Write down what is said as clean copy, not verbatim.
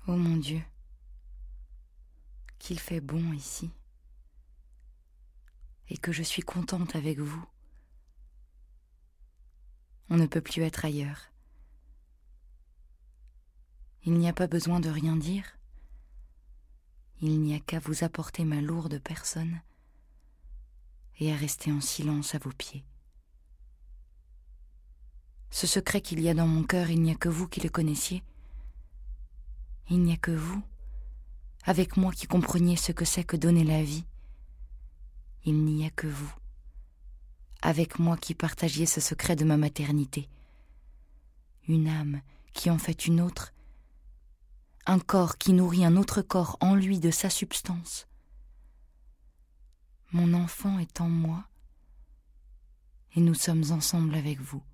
Oh mon Dieu, qu'il fait bon ici, et que je suis contente avec vous. On ne peut plus être ailleurs. Il n'y a pas besoin de rien dire. Il n'y a qu'à vous apporter ma lourde personne et à rester en silence à vos pieds. Ce secret qu'il y a dans mon cœur, il n'y a que vous qui le connaissiez. Il n'y a que vous, avec moi, qui compreniez ce que c'est que donner la vie. Il n'y a que vous, avec moi, qui partagiez ce secret de ma maternité. Une âme qui en fait une autre, un corps qui nourrit un autre corps en lui de sa substance. Mon enfant est en moi, et nous sommes ensemble avec vous.